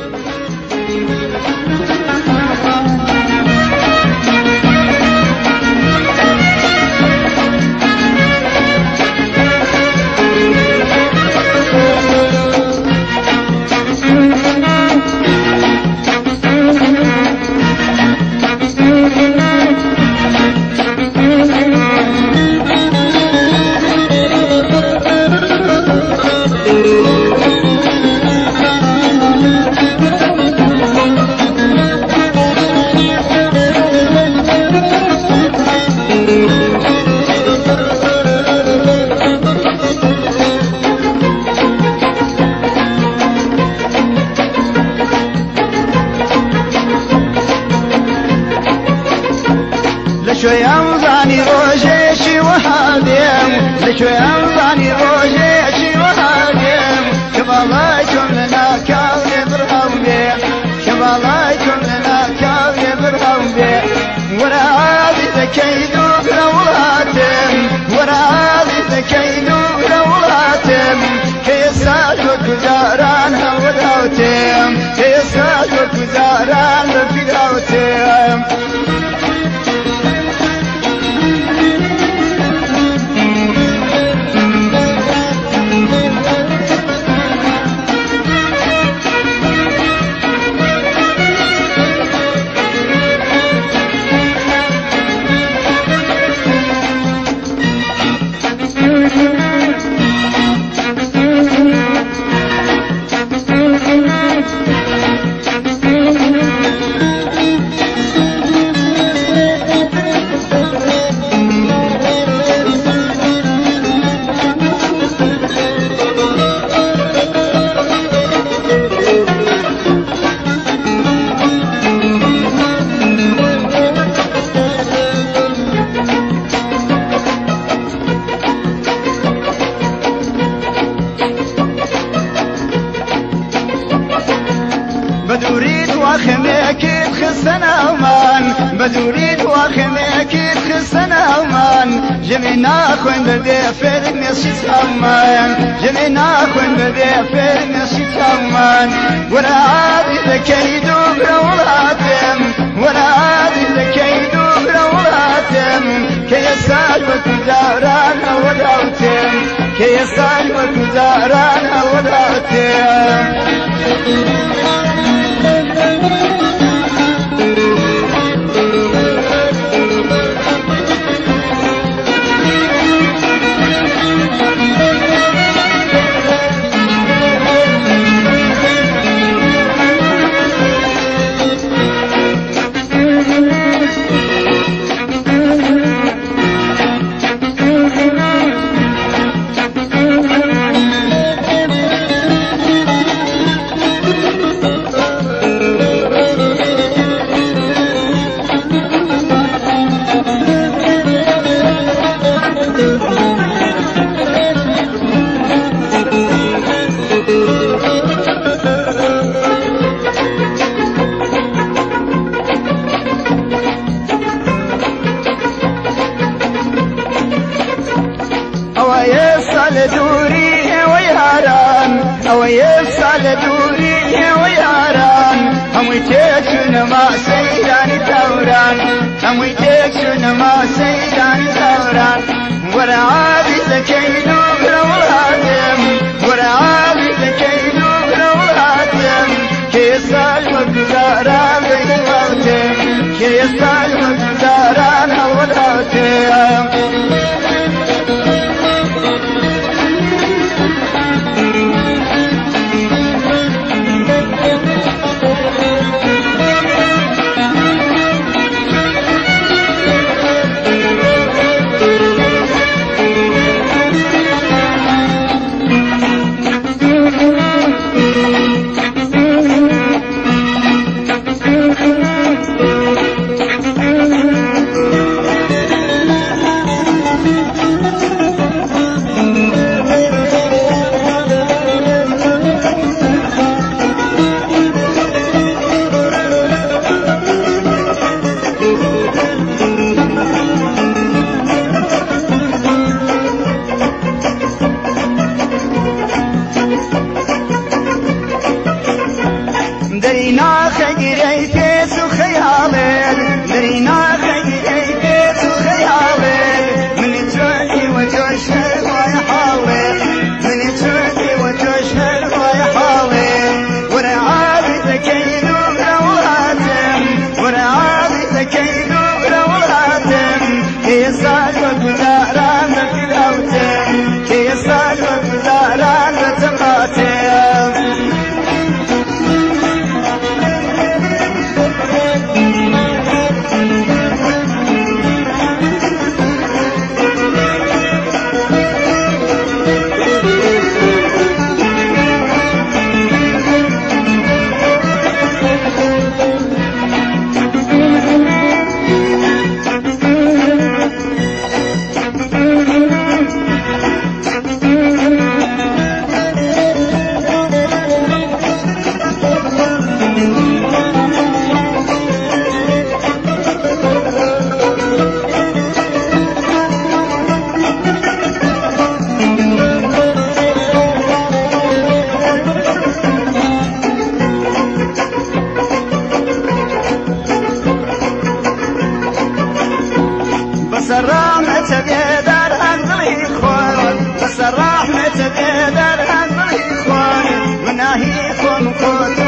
لشوي أمضاني روجيشي وهادم لشوي أمضاني روجيشي وهادم شبالايكم لنا كاولي برهاو بي شبالايكم لنا كاولي برهاو بي ورا هذي ذكيدو بلولاتم ورا هذي ذكيدو بلولاتم كيساج وكزاران هوداوتم كيساج وكزاران بفداوتم بدوريد واخميك تخسنا ومان بدوريد واخميك تخسنا ومان جمينا خوين بديفر نسيت همان جمينا خوين بديفر نسيت همان ولا عادي ذكيدو برولاتم ولا عادي ذكيدو برولاتم كيساج وكزاران وداوتم كيساج وكزاران وداوتم دوري وياران او يفصل دوري وياران هم يتكشن ما سيدان ثوران هم يتكشن ما سيدان ثوران ولا عادي زكيدو برولاتم ولا عادي زكيدو برولاتم كيسال وكزاران بيواتم كيسال وكزاران هولاتم درينا خيري فيس وخيالي درينا خيري فيس وخيالي من تشوفي وتشهد ويحاول من تشوفي وتشهد ويحاول ورعابتك يدور وهاتم ورعابتك يدور وهاتم كي صاحبك زهران في الأوتم كي صاحبك زهران بتماتم بس الرحمة بيدار أنزلي إخوان بس الرحمة بيدار أنزلي إخوان وناهيكم كنت